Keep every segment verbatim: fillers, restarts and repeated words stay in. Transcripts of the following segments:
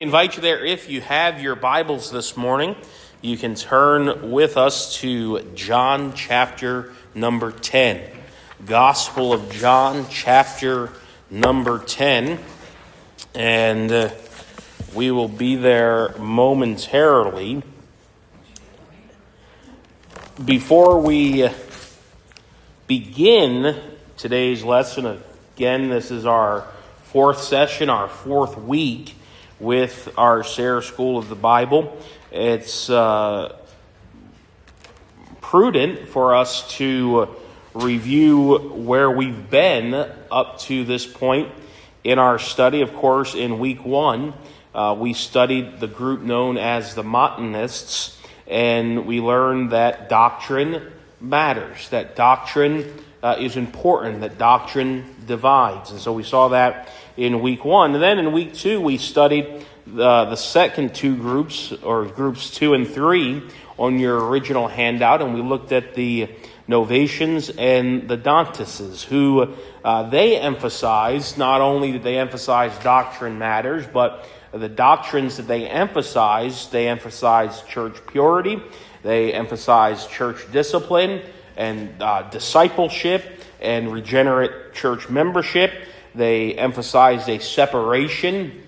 I invite you there, if you have your Bibles this morning, you can turn with us to John chapter number ten. Gospel of John chapter number ten. And uh, we will be there momentarily. Before we begin today's lesson, again, this is our fourth session, our fourth week with our Sayre School of the Bible. It's uh, prudent for us to review where we've been up to this point in our study. Of course, in week one, uh, we studied the group known as the Montanists, and we learned that doctrine matters, that doctrine uh, is important, that doctrine divides. And so we saw that in week one. And then in week two, we studied the, the second two groups, or groups two and three, on your original handout. And we looked at the Novatians and the Dantists, who uh, they emphasized, not only did they emphasize doctrine matters, but the doctrines that they emphasized, they emphasized church purity, they emphasized church discipline and uh, discipleship and regenerate church membership. They emphasized a separation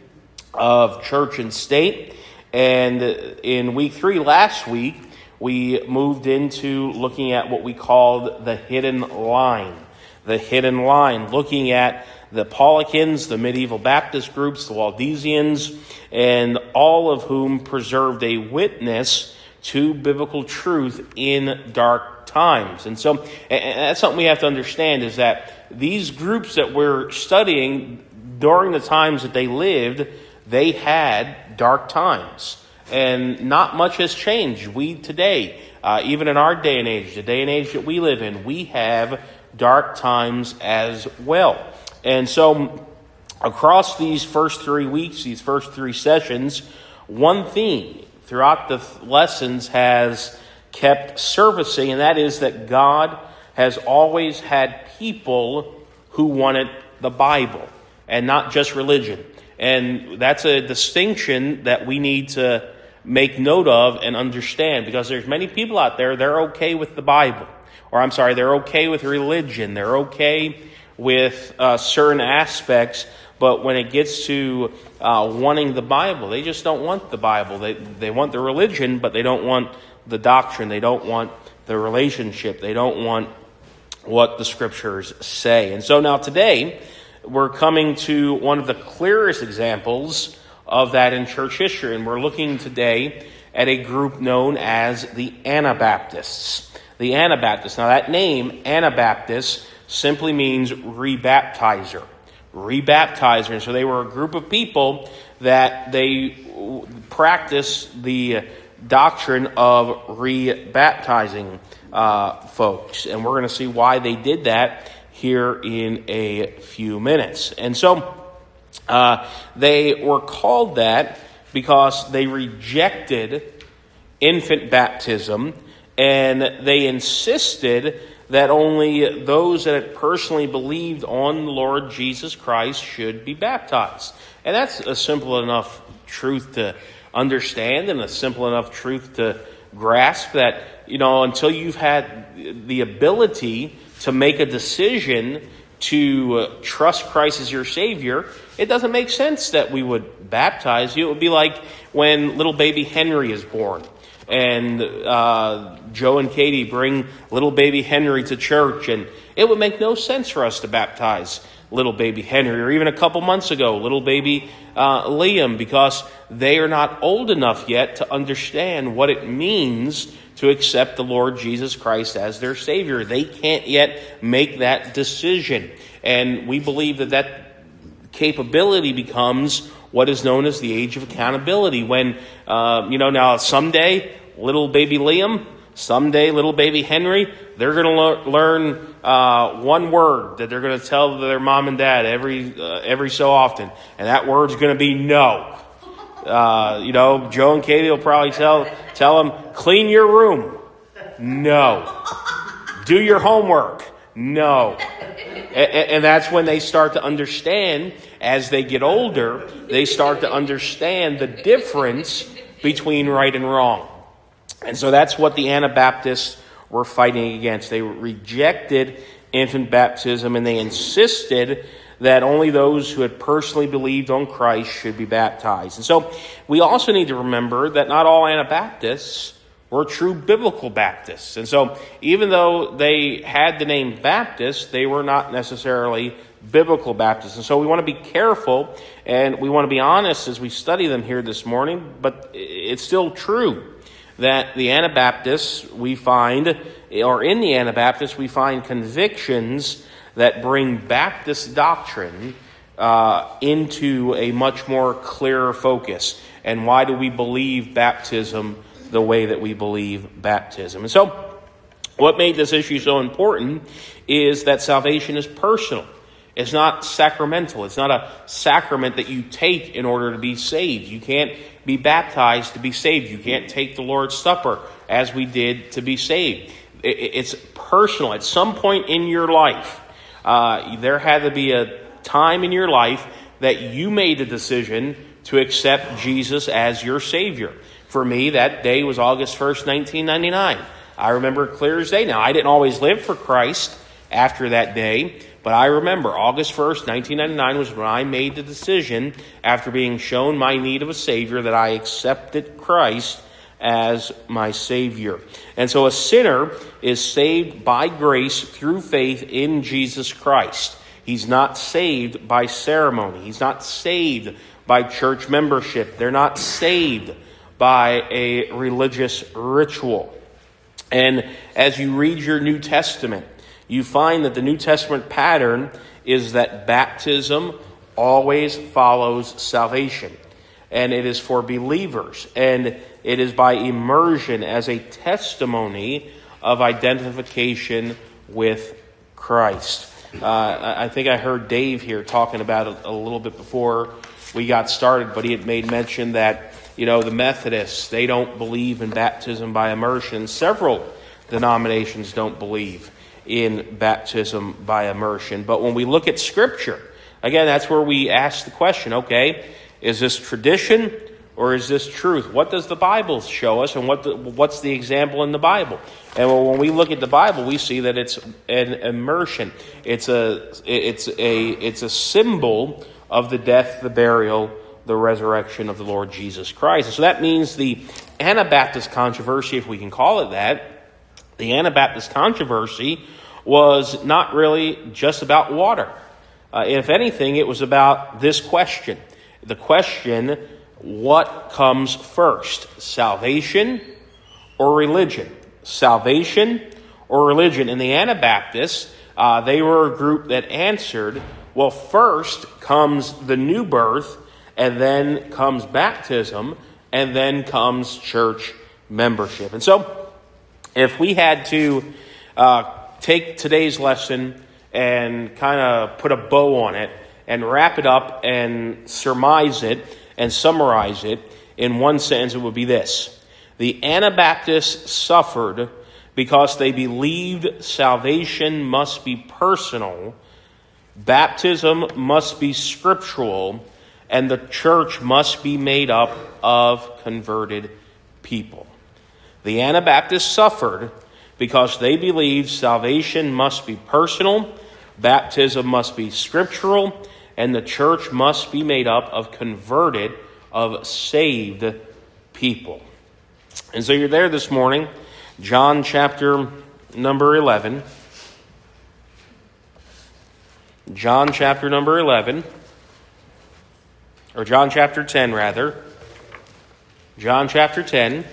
of church and state. And in week three, last week, we moved into looking at what we called the hidden line. The hidden line, looking at the Paulicans, the medieval Baptist groups, the Waldensians, and all of whom preserved a witness to biblical truth in dark times. And so and that's something we have to understand, is that these groups that we're studying, during the times that they lived, they had dark times. And not much has changed. We today, uh, even in our day and age, the day and age that we live in, we have dark times as well. And so across these first three weeks, these first three sessions, one theme throughout the lessons has kept surfacing, and that is that God has always had people who wanted the Bible and not just religion. And that's a distinction that we need to make note of and understand, because there's many people out there, they're okay with the Bible. Or I'm sorry, they're okay with religion. They're okay with uh, certain aspects, but when it gets to uh, wanting the Bible, they just don't want the Bible. They they want the religion, but they don't want the doctrine. They don't want the relationship. They don't want what the Scriptures say. And so now today, we're coming to one of the clearest examples of that in church history, and we're looking today at a group known as the Anabaptists. The Anabaptists. Now that name, Anabaptist, simply means rebaptizer. Rebaptizer. And so they were a group of people that they practiced the doctrine of rebaptizing uh, folks. And we're going to see why they did that here in a few minutes. And so uh, they were called that because they rejected infant baptism, and they insisted that only those that had personally believed on the Lord Jesus Christ should be baptized. And that's a simple enough truth to understand, and a simple enough truth to grasp, that, you know, until you've had the ability to make a decision to uh, trust Christ as your Savior, it doesn't make sense that we would baptize you. It would be like when little baby Henry is born, and uh, Joe and Katie bring little baby Henry to church, and it would make no sense for us to baptize little baby Henry, or even a couple months ago, little baby uh, Liam, because they are not old enough yet to understand what it means to accept the Lord Jesus Christ as their Savior. They can't yet make that decision. And we believe that that capability becomes what is known as the age of accountability. When, uh, you know, now someday, little baby Liam, someday little baby Henry, they're going to le- learn uh, one word that they're going to tell their mom and dad every uh, every so often, and that word's going to be no. Uh, you know, Joe and Katie will probably tell tell them, clean your room. No. Do your homework. No. And, and that's when they start to understand. as they get older, they start to understand the difference between right and wrong. And so that's what the Anabaptists were fighting against. They rejected infant baptism, and they insisted that only those who had personally believed on Christ should be baptized. And so we also need to remember that not all Anabaptists were true biblical Baptists. And so even though they had the name Baptist, they were not necessarily biblical Baptists. And so we want to be careful and we want to be honest as we study them here this morning, but it's still true that the Anabaptists we find, or in the Anabaptists, we find convictions that bring Baptist doctrine uh, into a much more clearer focus. And why do we believe baptism the way that we believe baptism? And so, what made this issue so important is that salvation is personal. It's not sacramental. It's not a sacrament that you take in order to be saved. You can't be baptized to be saved. You can't take the Lord's Supper as we did to be saved. It's personal. At some point in your life, uh, there had to be a time in your life that you made a decision to accept Jesus as your Savior. For me, that day was August first, nineteen ninety-nine. I remember it clear as day. Now, I didn't always live for Christ after that day, but I remember August first, nineteen ninety-nine was when I made the decision, after being shown my need of a Savior, that I accepted Christ as my Savior. And so a sinner is saved by grace through faith in Jesus Christ. He's not saved by ceremony. He's not saved by church membership. They're not saved by a religious ritual. And as you read your New Testament, you find that the New Testament pattern is that baptism always follows salvation. And it is for believers. And it is by immersion as a testimony of identification with Christ. Uh, I think I heard Dave here talking about it a little bit before we got started, but he had made mention that, you know, the Methodists, they don't believe in baptism by immersion. Several denominations don't believe in baptism by immersion. But when we look at Scripture, again, that's where we ask the question, okay, is this tradition or is this truth? What does the Bible show us, and what the, what's the example in the Bible? And when we look at the Bible, we see that it's an immersion. It's a it's a it's a symbol of the death, the burial, the resurrection of the Lord Jesus Christ. And so that means the Anabaptist controversy, if we can call it that, the Anabaptist controversy was not really just about water. Uh, if anything, it was about this question. The question, what comes first, salvation or religion? Salvation or religion? And the Anabaptists, uh, they were a group that answered, well, first comes the new birth, and then comes baptism, and then comes church membership. And so, if we had to uh, take today's lesson and kind of put a bow on it, and wrap it up and surmise it and summarize it in one sentence, it would be this. The Anabaptists suffered because they believed salvation must be personal, baptism must be scriptural, and the church must be made up of converted people. The Anabaptists suffered because they believed salvation must be personal, baptism must be scriptural, and the church must be made up of converted, of saved people. And so you're there this morning, John chapter number eleven. John chapter number eleven. Or John chapter ten, rather. John chapter ten.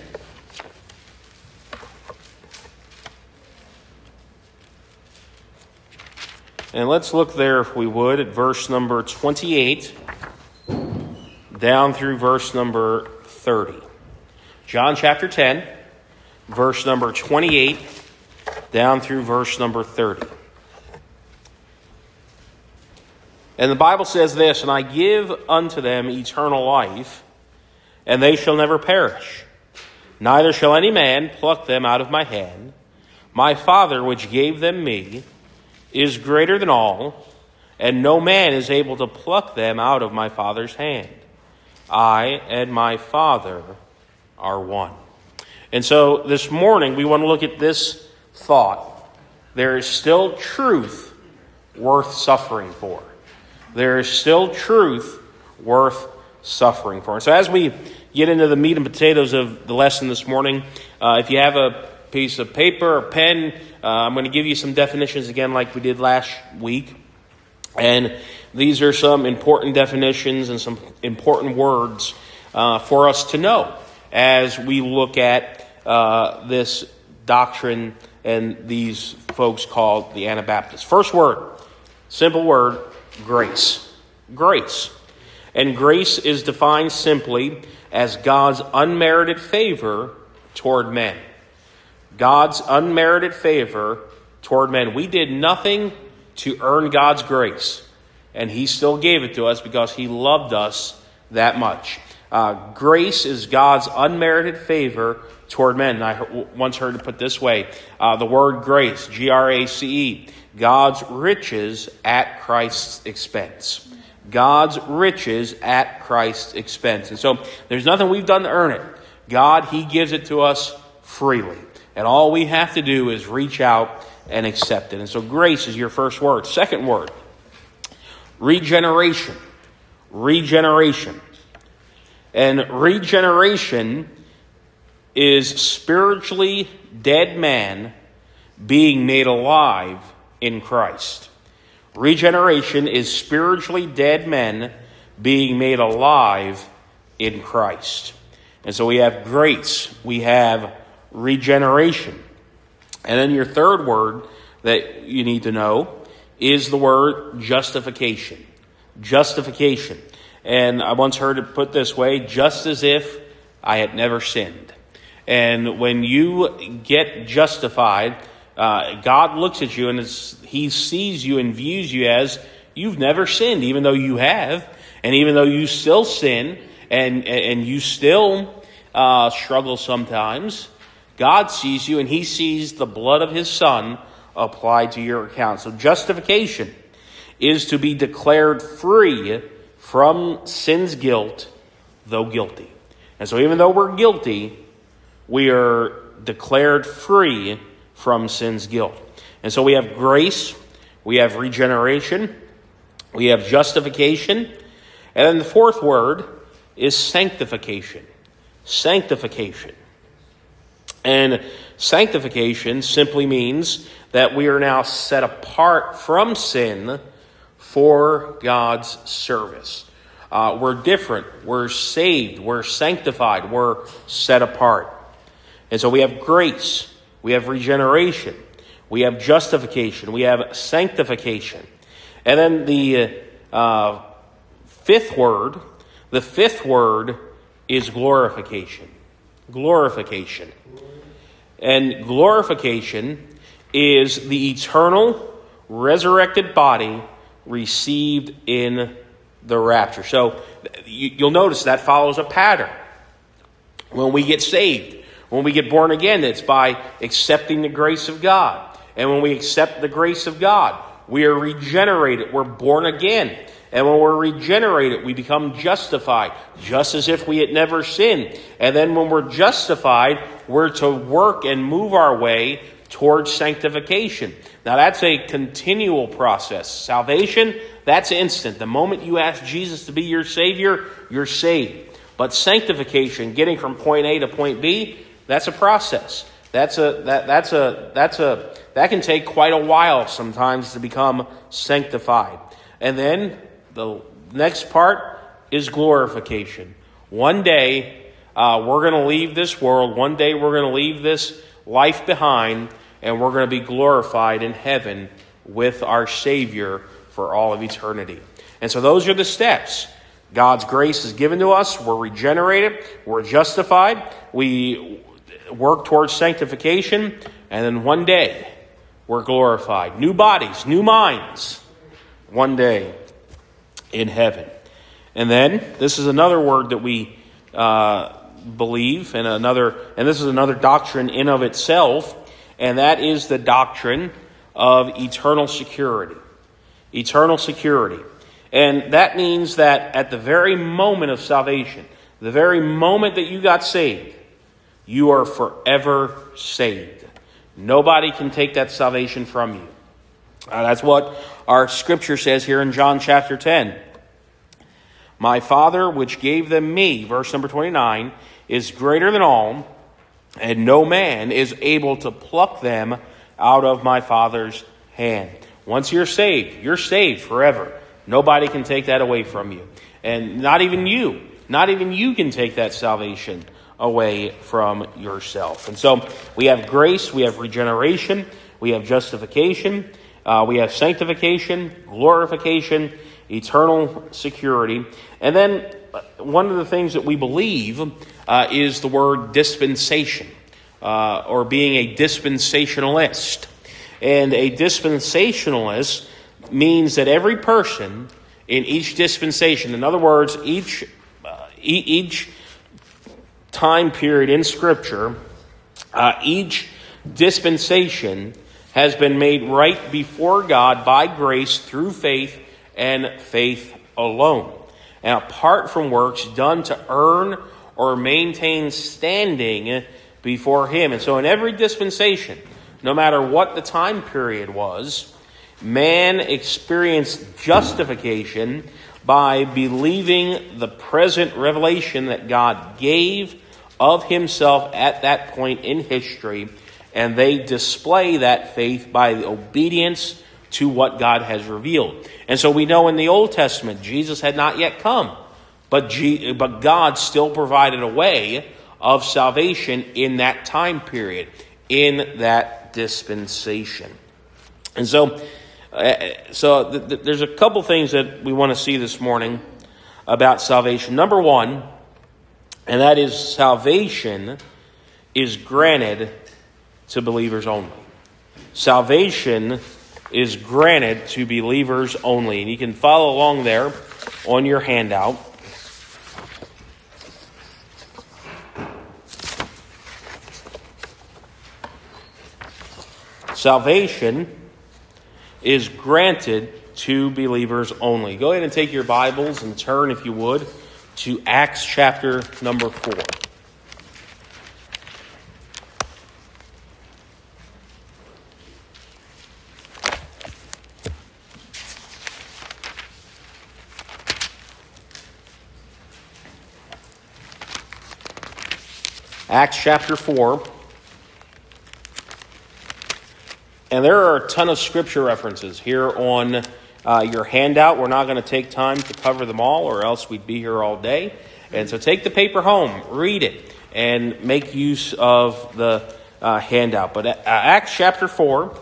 And let's look there, if we would, at verse number twenty-eight down through verse number thirty. John chapter ten, verse number twenty-eight down through verse number thirty. And the Bible says this, and I give unto them eternal life, and they shall never perish. Neither shall any man pluck them out of my hand. My Father, which gave them me, is greater than all, and no man is able to pluck them out of my Father's hand. I and my Father are one. And so this morning we want to look at this thought. There is still truth worth suffering for. There is still truth worth suffering for. And so as we get into the meat and potatoes of the lesson this morning, uh, if you have a piece of paper or pen, uh, I'm going to give you some definitions again like we did last week. And these are some important definitions and some important words uh, for us to know as we look at uh, this doctrine and these folks called the Anabaptists. First word, simple word, grace. Grace. And grace is defined simply as God's unmerited favor toward men. God's unmerited favor toward men. We did nothing to earn God's grace, and he still gave it to us because he loved us that much. Uh, grace is God's unmerited favor toward men. And I once heard it put this way, uh, the word grace, G R A C E, God's riches at Christ's expense. God's riches at Christ's expense. And so there's nothing we've done to earn it. God, he gives it to us freely. And all we have to do is reach out and accept it. And so grace is your first word. Second word, regeneration. Regeneration. And regeneration is spiritually dead man being made alive in Christ. Regeneration is spiritually dead men being made alive in Christ. And so we have grace, we have regeneration. And then your third word that you need to know is the word justification. Justification. And I once heard it put this way, just as if I had never sinned. And when you get justified, uh, God looks at you and it's, he sees you and views you as you've never sinned, even though you have. And even though you still sin and, and you still uh, struggle sometimes, God sees you and he sees the blood of his Son applied to your account. So justification is to be declared free from sin's guilt, though guilty. And so even though we're guilty, we are declared free from sin's guilt. And so we have grace, we have regeneration, we have justification, and then the fourth word is sanctification. Sanctification. And sanctification simply means that we are now set apart from sin for God's service. Uh, we're different. We're saved. We're sanctified. We're set apart. And so we have grace. We have regeneration. We have justification. We have sanctification. And then the uh, fifth word, the fifth word is glorification. Glorification. And glorification is the eternal resurrected body received in the rapture. So you'll notice that follows a pattern. When we get saved, when we get born again, it's by accepting the grace of God. And when we accept the grace of God, we are regenerated. We're born again. And when we're regenerated, we become justified, just as if we had never sinned. And then when we're justified, we're to work and move our way towards sanctification. Now that's a continual process. Salvation, that's instant. The moment you ask Jesus to be your Savior, you're saved. But sanctification, getting from point A to point B, that's a process. That's a that that's a that's a that can take quite a while sometimes to become sanctified. And then the next part is glorification. One day uh, we're going to leave this world. One day we're going to leave this life behind, and we're going to be glorified in heaven with our Savior for all of eternity. And so those are the steps. God's grace is given to us. We're regenerated. We're justified. We work towards sanctification. And then one day, we're glorified. New bodies, new minds. One day in heaven. And then, this is another word that we uh, believe, and another, and this is another doctrine in of itself, and that is the doctrine of eternal security. eternal security. And that means that at the very moment of salvation, the very moment that you got saved, you are forever saved. Nobody can take that salvation from you. Uh, that's what our scripture says here in John chapter ten. My Father, which gave them me, verse number twenty-nine, is greater than all, and no man is able to pluck them out of my Father's hand. Once you're saved, you're saved forever. Nobody can take that away from you. And not even you. Not even you can take that salvation away from yourself. And so we have grace, we have regeneration, we have justification, uh, we have sanctification, glorification, eternal security. And then one of the things that we believe uh, is the word dispensation, uh, or being a dispensationalist. And a dispensationalist means that every person in each dispensation, in other words, each uh, e- each time period in Scripture, uh, each dispensation has been made right before God by grace through faith and faith alone, and apart from works done to earn or maintain standing before Him. And so in every dispensation, no matter what the time period was, man experienced justification by believing the present revelation that God gave of Himself at that point in history, and they display that faith by the obedience to what God has revealed. And so we know in the Old Testament, Jesus had not yet come, but, G- but God still provided a way of salvation in that time period, in that dispensation. And so, uh, so th- th- there's a couple things that we want to see this morning about salvation. Number one, and that is salvation is granted to believers only. Salvation is granted to believers only. And you can follow along there on your handout. Salvation is granted to believers only. Go ahead and take your Bibles and turn, if you would, to Acts chapter number four. Acts chapter four. And there are a ton of scripture references here on uh, your handout. We're not going to take time to cover them all, or else we'd be here all day. And so take the paper home, read it, and make use of the uh, handout. But uh, Acts chapter four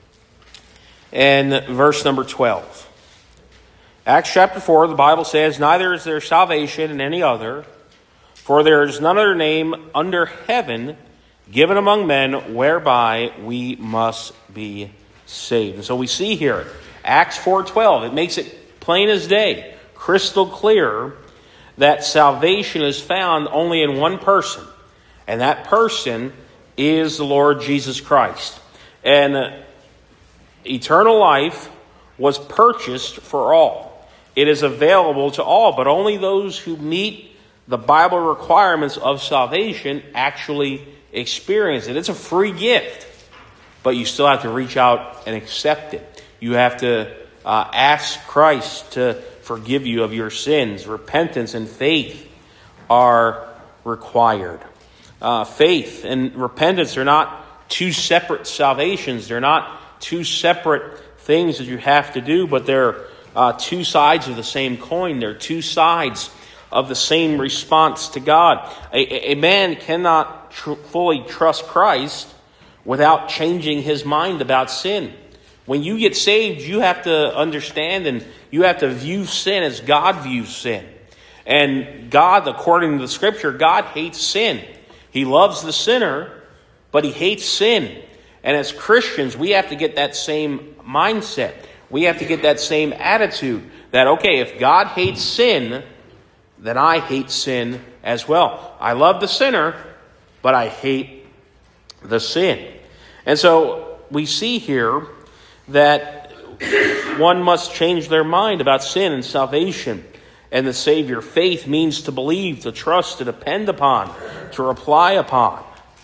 and verse number twelve. Acts chapter four, the Bible says, "Neither is there salvation in any other, for there is none other name under heaven given among men whereby we must be saved." And so we see here, Acts four twelve, it makes it plain as day, crystal clear, that salvation is found only in one person. And that person is the Lord Jesus Christ. And uh, eternal life was purchased for all. It is available to all, but only those who meet the Bible requirements of salvation actually experience it. It's a free gift, but you still have to reach out and accept it. You have to uh, ask Christ to forgive you of your sins. Repentance and faith are required. Uh, faith and repentance are not two separate salvations. They're not two separate things that you have to do, but they're uh, two sides of the same coin. They're two sides of the same response to God. A, a man cannot tr- fully trust Christ without changing his mind about sin. When you get saved, you have to understand and you have to view sin as God views sin. And God, according to the Scripture, God hates sin. He loves the sinner, but He hates sin. And as Christians, we have to get that same mindset. We have to get that same attitude that, okay, if God hates sin, then I hate sin as well. I love the sinner, but I hate the sin. And so we see here that One must change their mind about sin and salvation and the Savior. Faith means to believe, to trust, to depend upon, to rely upon.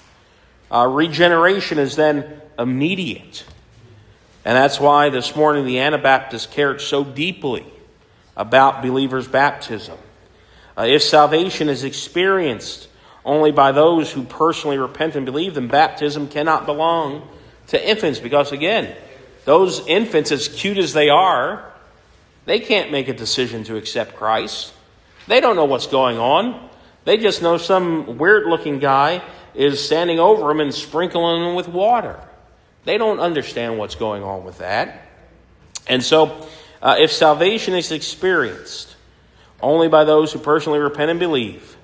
Uh, regeneration is then immediate. And that's why this morning the Anabaptists cared so deeply about believers' baptism. Uh, if salvation is experienced only by those who personally repent and believe, then baptism cannot belong to infants. Because again, those infants, as cute as they are, they can't make a decision to accept Christ. They don't know what's going on. They just know some weird-looking guy is standing over them and sprinkling them with water. They don't understand what's going on with that. And so, uh, if salvation is experienced only by those who personally repent and believe,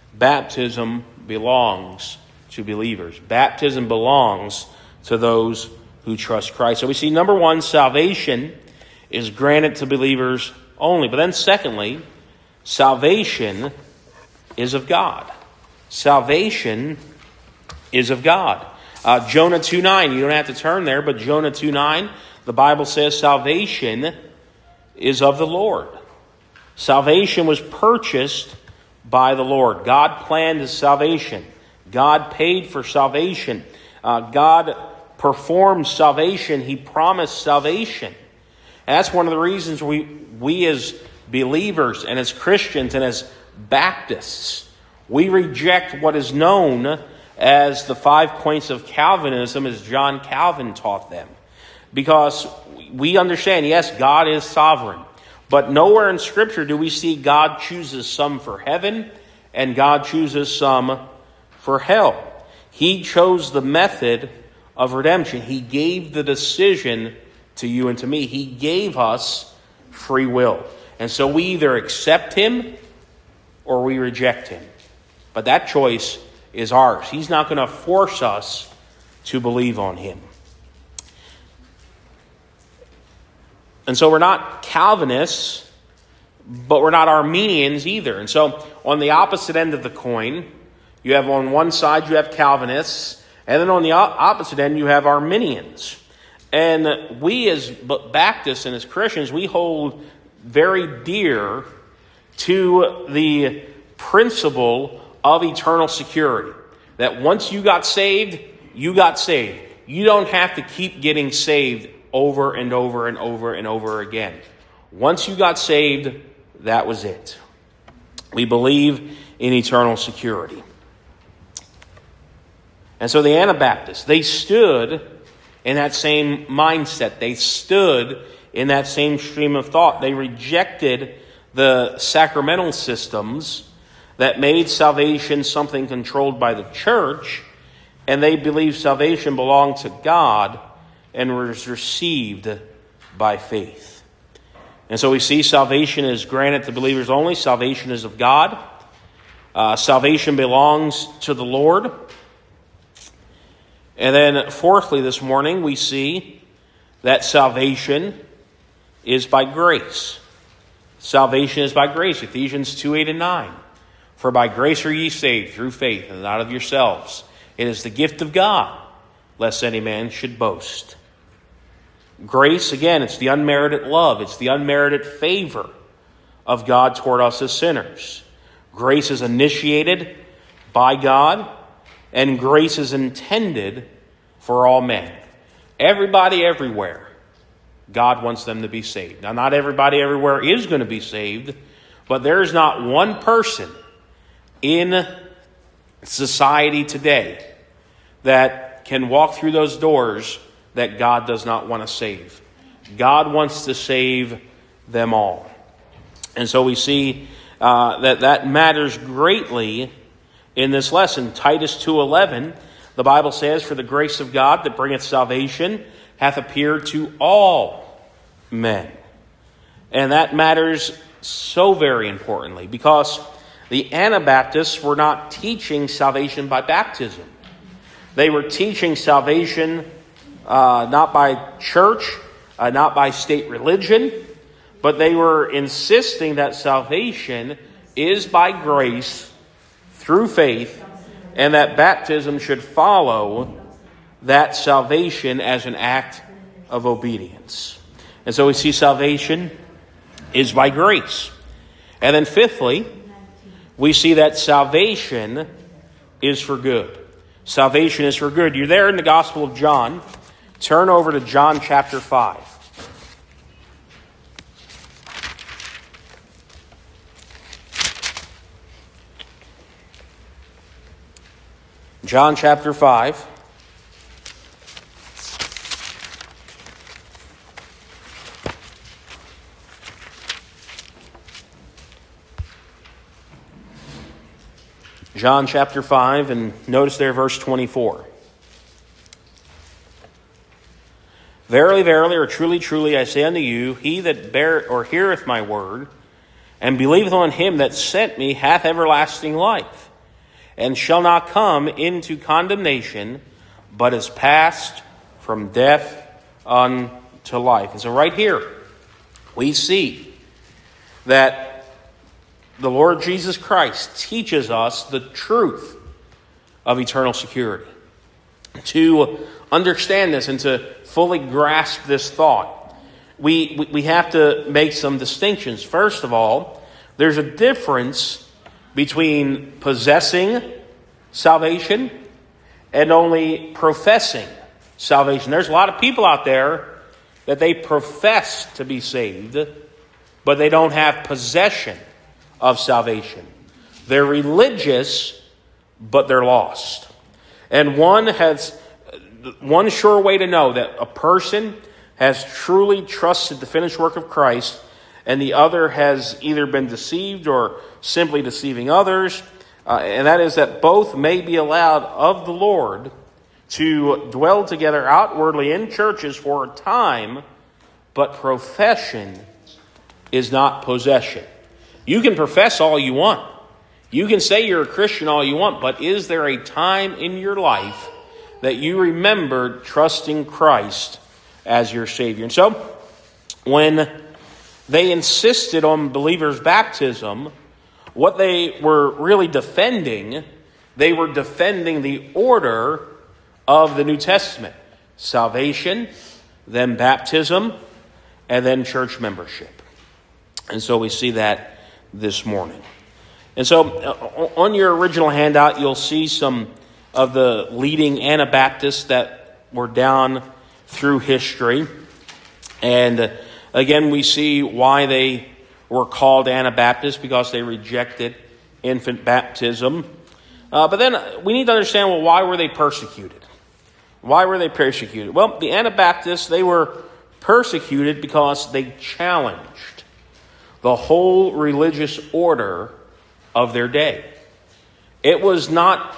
baptism belongs to believers. Baptism belongs to those who trust Christ. So we see, number one, salvation is granted to believers only. But then secondly, salvation is of God. Salvation is of God. Uh, Jonah two nine, you don't have to turn there, but Jonah two nine, the Bible says salvation is of the Lord. Salvation was purchased by the Lord. God planned his salvation. God paid for salvation. Uh, God performed salvation. He promised salvation. And that's one of the reasons we, we as believers and as Christians and as Baptists, we reject what is known as the five points of Calvinism, as John Calvin taught them. Because we understand, yes, God is sovereign. But nowhere in Scripture do we see God chooses some for heaven and God chooses some for hell. He chose the method of redemption. He gave the decision to you and to me. He gave us free will. And so we either accept him or we reject him. But that choice is ours. He's not going to force us to believe on him. And so we're not Calvinists, but we're not Arminians either. And so on the opposite end of the coin, you have on one side you have Calvinists, and then on the opposite end you have Arminians. And we as Baptists and as Christians, we hold very dear to the principle of eternal security. That once you got saved, you got saved. You don't have to keep getting saved over and over and over and over again. Once you got saved, that was it. We believe in eternal security. And so the Anabaptists, they stood in that same mindset. They stood in that same stream of thought. They rejected the sacramental systems that made salvation something controlled by the church, and they believed salvation belonged to God and was received by faith. And so we see salvation is granted to believers only. Salvation is of God. Uh, salvation belongs to the Lord. And then fourthly this morning, we see that salvation is by grace. Salvation is by grace. Ephesians two, eight, and nine. For by grace are ye saved through faith, and not of yourselves. It is the gift of God, lest any man should boast. Grace, again, it's the unmerited love. It's the unmerited favor of God toward us as sinners. Grace is initiated by God, and grace is intended for all men. Everybody everywhere, God wants them to be saved. Now, not everybody everywhere is going to be saved, but there is not one person in society today that can walk through those doors that God does not want to save. God wants to save them all. And so we see uh, that that matters greatly in this lesson. Titus two eleven, the Bible says, for the grace of God that bringeth salvation hath appeared to all men. And that matters so very importantly, because the Anabaptists were not teaching salvation by baptism. They were teaching salvation uh, not by church, uh, not by state religion, but they were insisting that salvation is by grace through faith, and that baptism should follow that salvation as an act of obedience. And so we see salvation is by grace. And then fifthly, we see that salvation is for good. Salvation is for good. You're there in the Gospel of John. Turn over to John chapter five. John chapter five. John chapter five, and notice there verse twenty-four. Verily, verily, or truly, truly, I say unto you, he that beareth or heareth my word, and believeth on him that sent me, hath everlasting life, and shall not come into condemnation, but is passed from death unto life. And so right here, we see that the Lord Jesus Christ teaches us the truth of eternal security. To understand this and to fully grasp this thought, we, we have to make some distinctions. First of all, there's a difference between possessing salvation and only professing salvation. There's a lot of people out there that they profess to be saved, but they don't have possession of salvation. They're religious, but they're lost. And one has one sure way to know that a person has truly trusted the finished work of Christ, and the other has either been deceived or simply deceiving others, uh, and that is that both may be allowed of the Lord to dwell together outwardly in churches for a time, but profession is not possession. You can profess all you want. You can say you're a Christian all you want, but is there a time in your life that you remembered trusting Christ as your Savior? And so, when they insisted on believers' baptism, what they were really defending, they were defending the order of the New Testament. Salvation, then baptism, and then church membership. And so we see that this morning. And so uh, on your original handout, you'll see some of the leading Anabaptists that were down through history. And uh, again, we see why they were called Anabaptists, because they rejected infant baptism. Uh, but then we need to understand, well, why were they persecuted? Why were they persecuted? Well, the Anabaptists, they were persecuted because they challenged the whole religious order of their day. It was not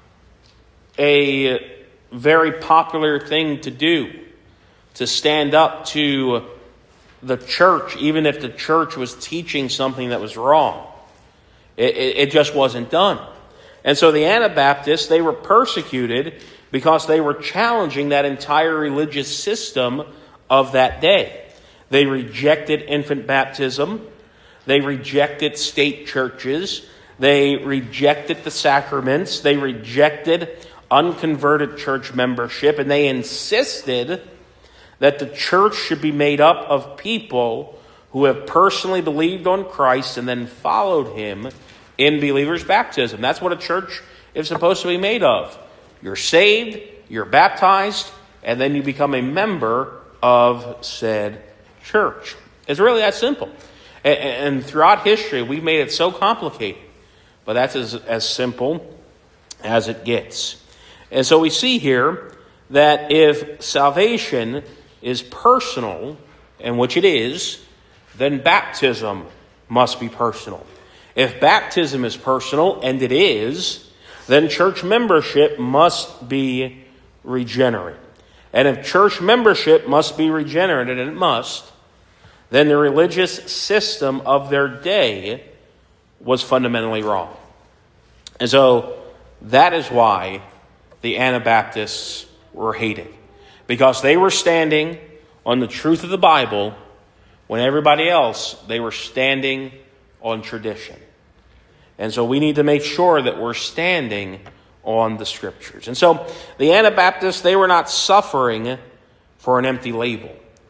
a very popular thing to do, to stand up to the church, even if the church was teaching something that was wrong. It, it, it just wasn't done. And so the Anabaptists, they were persecuted because they were challenging that entire religious system of that day. They rejected infant baptism. They rejected state churches. They rejected the sacraments. They rejected unconverted church membership. And they insisted that the church should be made up of people who have personally believed on Christ and then followed him in believers' baptism. That's what a church is supposed to be made of. You're saved, you're baptized, and then you become a member of said church. It's really that simple. And throughout history, we've made it so complicated. But that's as, as simple as it gets. And so we see here that if salvation is personal, and which it is, then baptism must be personal. If baptism is personal, and it is, then church membership must be regenerate. And if church membership must be regenerate, and it must, then the religious system of their day was fundamentally wrong. And so that is why the Anabaptists were hated. Because they were standing on the truth of the Bible when everybody else, they were standing on tradition. And so we need to make sure that we're standing on the Scriptures. And so the Anabaptists, they were not suffering for an empty label.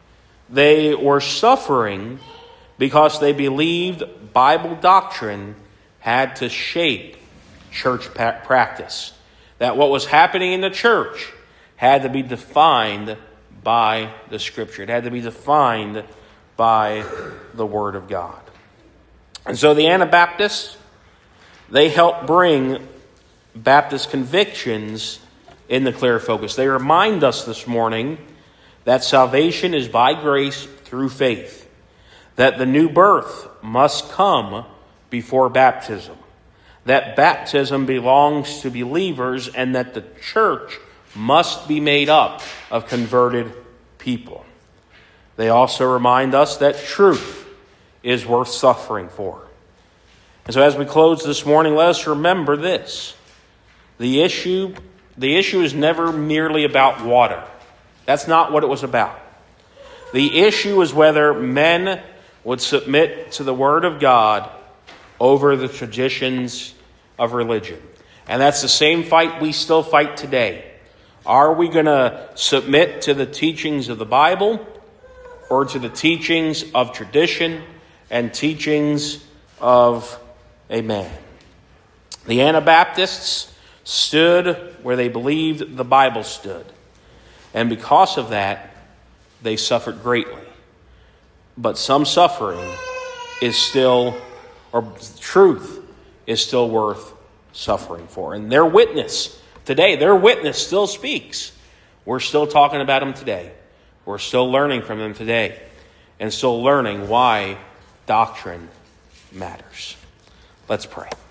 They were suffering because they believed Bible doctrine had to shape church practice. That what was happening in the church had to be defined by the Scripture. It had to be defined by the Word of God. And so the Anabaptists, they helped bring Baptist convictions in the clear focus. They remind us this morning that salvation is by grace through faith, that the new birth must come before baptism, that baptism belongs to believers, and that the church must be made up of converted people. They also remind us that truth is worth suffering for. And so as we close this morning, let us remember this. The issue, the issue is never merely about water. That's not what it was about. The issue is whether men would submit to the Word of God over the traditions of religion. And that's the same fight we still fight today. Are we going to submit to the teachings of the Bible or to the teachings of tradition and teachings of a man? The Anabaptists stood where they believed the Bible stood. And because of that, they suffered greatly. But some suffering is still, or truth is still worth suffering for. And their witness today, their witness still speaks. We're still talking about them today. We're still learning from them today. And still learning why doctrine matters. Let's pray.